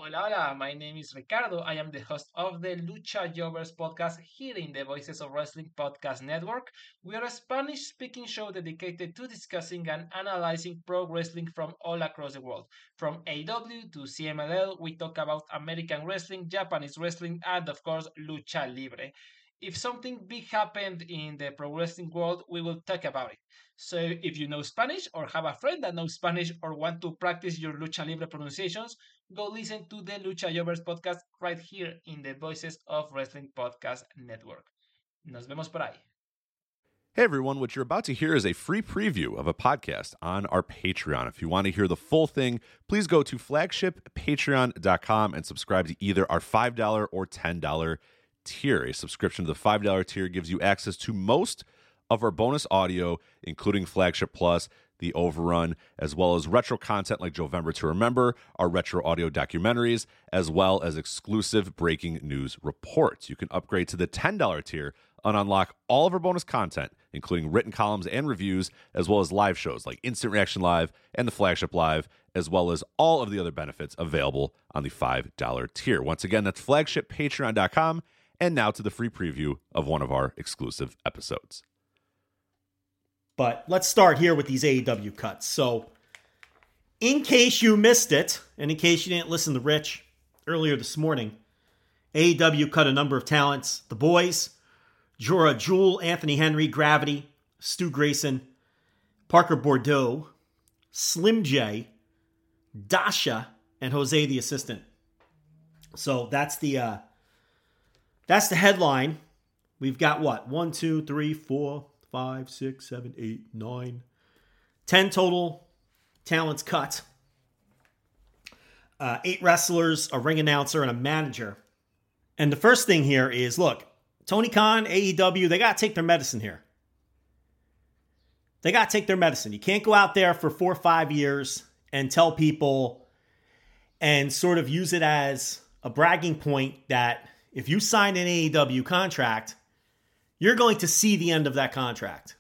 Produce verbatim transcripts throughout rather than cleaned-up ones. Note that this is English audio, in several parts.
Hola, hola. My name is Ricardo. I am the host of the Lucha Jovers podcast here in the Voices of Wrestling Podcast Network. We are a Spanish speaking show dedicated to discussing and analyzing pro wrestling from all across the world. From A E W to C M L L, we talk about American wrestling, Japanese wrestling, and of course, Lucha Libre. If something big happened in the pro wrestling world, we will talk about it. So if you know Spanish or have a friend that knows Spanish or want to practice your Lucha Libre pronunciations, go listen to the Lucha Jovers podcast right here in the Voices of Wrestling Podcast Network. Nos vemos por ahí. Hey everyone, what you're about to hear is a free preview of a podcast on our Patreon. If you want to hear the full thing, please go to flagship patreon dot com and subscribe to either our five dollars or ten dollars tier. A subscription to the five dollars tier gives you access to most of our bonus audio, including Flagship Plus, the Overrun, as well as retro content like Jovember to Remember, our retro audio documentaries, as well as exclusive breaking news reports. You can upgrade to the ten dollars tier and unlock all of our bonus content, including written columns and reviews, as well as live shows like Instant Reaction Live and the Flagship Live, as well as all of the other benefits available on the five dollars tier. Once again, that's flagship patreon dot com. And now to the free preview of one of our exclusive episodes. But let's start here with these A E W cuts. So, in case you missed it, and in case you didn't listen to Rich earlier this morning, A E W cut a number of talents. The Boys, Jora Jewel, Anthony Henry, Gravity, Stu Grayson, Parker Bordeaux, Slim J, Dasha, and Jose the Assistant. So that's the uh, that's the headline. We've got what? One, two, three, four, five, six, seven, eight, nine, ten total talents cut. Uh, eight wrestlers, a ring announcer, and a manager. And the first thing here is, look, Tony Khan, A E W, they got to take their medicine here. They got to take their medicine. You can't go out there for four or five years and tell people and sort of use it as a bragging point that if you sign an A E W contract, you're going to see the end of that contract.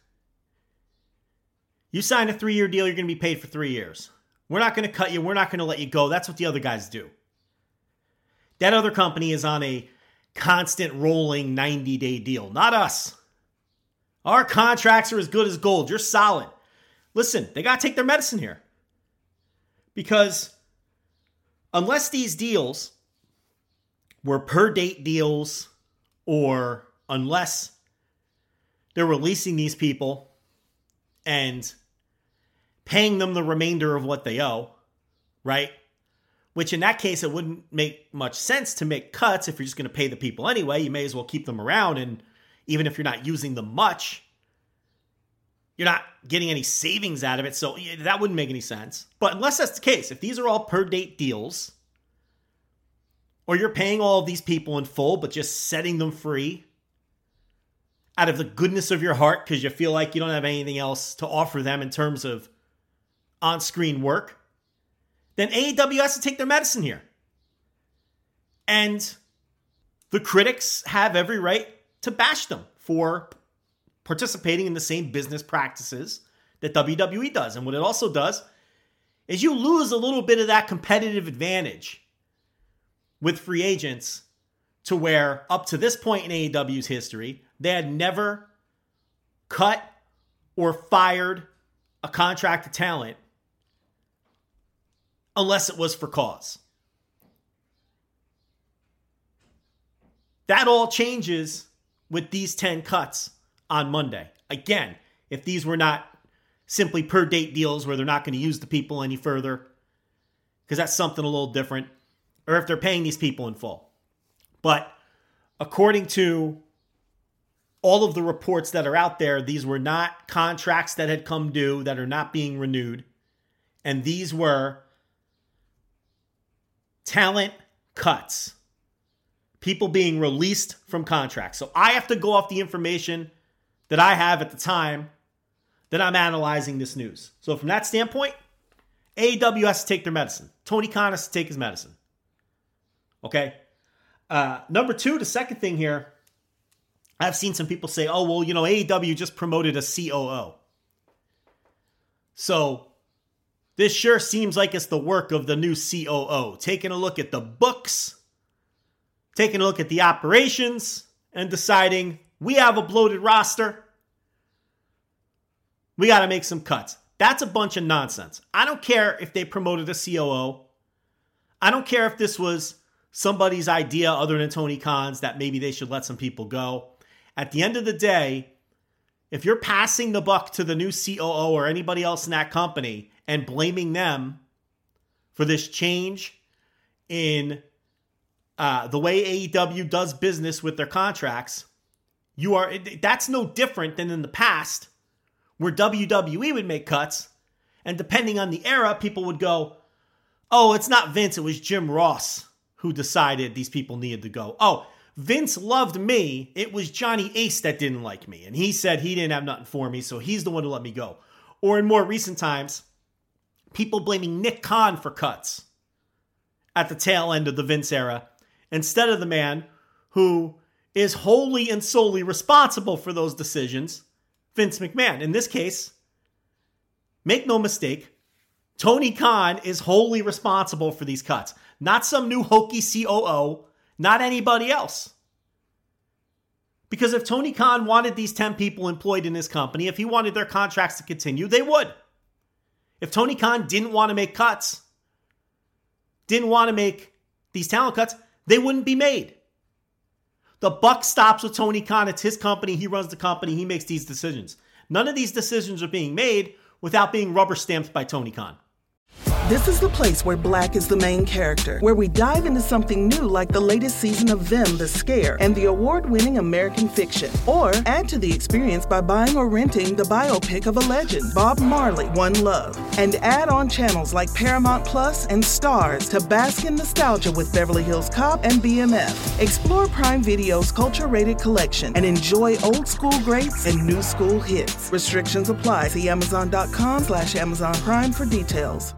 You sign a three-year deal, you're going to be paid for three years. We're not going to cut you. We're not going to let you go. That's what the other guys do. That other company is on a constant rolling ninety-day deal. Not us. Our contracts are as good as gold. You're solid. Listen, they got to take their medicine here. Because unless these deals were per date deals, or unless they're releasing these people and paying them the remainder of what they owe, right? Which in that case, it wouldn't make much sense to make cuts if you're just going to pay the people anyway. You may as well keep them around, and even if you're not using them much, you're not getting any savings out of it, so that wouldn't make any sense. But unless that's the case, if these are all per date deals, or you're paying all of these people in full, but just setting them free out of the goodness of your heart because you feel like you don't have anything else to offer them in terms of on-screen work, then A E W has to take their medicine here. And the critics have every right to bash them for participating in the same business practices that W W E does. And what it also does is you lose a little bit of that competitive advantage with free agents, to where up to this point in A E W's history, they had never cut or fired a contracted talent unless it was for cause. That all changes with these ten cuts on Monday. Again, if these were not simply per date deals where they're not going to use the people any further, because that's something a little different, or if they're paying these people in full. But according to all of the reports that are out there, these were not contracts that had come due that are not being renewed. And these were talent cuts. People being released from contracts. So I have to go off the information that I have at the time that I'm analyzing this news. So from that standpoint, A E W has to take their medicine. Tony Khan has to take his medicine. Okay? Uh, number two, the second thing here, I've seen some people say, oh, well, you know, A E W just promoted a C O O. So This sure seems like it's the work of the new C O O, taking a look at the books, taking a look at the operations, and deciding we have a bloated roster. We got to make some cuts. That's a bunch of nonsense. I don't care if they promoted a C O O. I don't care if this was somebody's idea other than Tony Khan's that maybe they should let some people go. At the end of the day, if you're passing the buck to the new C O O or anybody else in that company and blaming them for this change in uh, the way A E W does business with their contracts, you are that's no different than in the past where W W E would make cuts, and depending on the era, people would go, oh, it's not Vince, it was Jim Ross who decided these people needed to go. Oh, Vince loved me, it was Johnny Ace that didn't like me, and he said he didn't have nothing for me, so he's the one who let me go. Or in more recent times, people blaming Nick Khan for cuts at the tail end of the Vince era, instead of the man who is wholly and solely responsible for those decisions, Vince McMahon. In this case, make no mistake, Tony Khan is wholly responsible for these cuts. Not some new hokey C O O, not anybody else. Because if Tony Khan wanted these ten people employed in his company, if he wanted their contracts to continue, they would. If Tony Khan didn't want to make cuts, didn't want to make these talent cuts, they wouldn't be made. The buck stops with Tony Khan. It's his company. He runs the company. He makes these decisions. None of these decisions are being made without being rubber stamped by Tony Khan. This is the place where Black is the main character, where we dive into something new like the latest season of Them, The Scare, and the award-winning American Fiction. Or add to the experience by buying or renting the biopic of a legend, Bob Marley, One Love. And add on channels like Paramount Plus and Stars to bask in nostalgia with Beverly Hills Cop and B M F. Explore Prime Video's culture-rated collection and enjoy old school greats and new school hits. Restrictions apply. See Amazon.com slash Amazon Prime for details.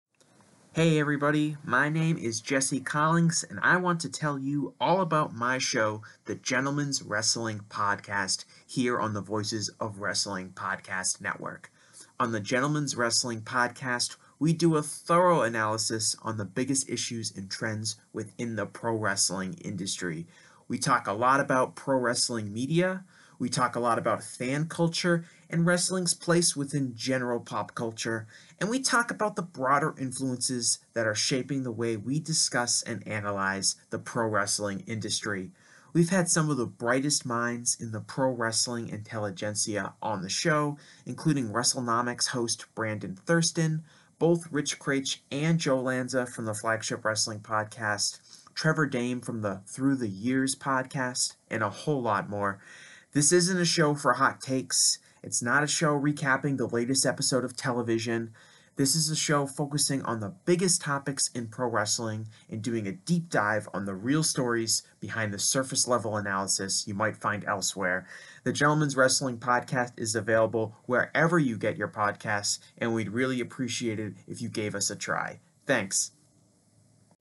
Hey everybody, my name is Jesse Collins, and I want to tell you all about my show, The Gentleman's Wrestling Podcast, here on the Voices of Wrestling Podcast Network. On the Gentleman's Wrestling Podcast, we do a thorough analysis on the biggest issues and trends within the pro wrestling industry. We talk a lot about pro wrestling media, we talk a lot about fan culture and wrestling's place within general pop culture, and we talk about the broader influences that are shaping the way we discuss and analyze the pro wrestling industry. We've had some of the brightest minds in the pro wrestling intelligentsia on the show, including WrestleNomics host Brandon Thurston, both Rich Craich and Joe Lanza from the Flagship Wrestling Podcast, Trevor Dame from the Through the Years podcast, and a whole lot more. This isn't a show for hot takes. It's not a show recapping the latest episode of television. This is a show focusing on the biggest topics in pro wrestling and doing a deep dive on the real stories behind the surface level analysis you might find elsewhere. The Gentleman's Wrestling Podcast is available wherever you get your podcasts, and we'd really appreciate it if you gave us a try. Thanks.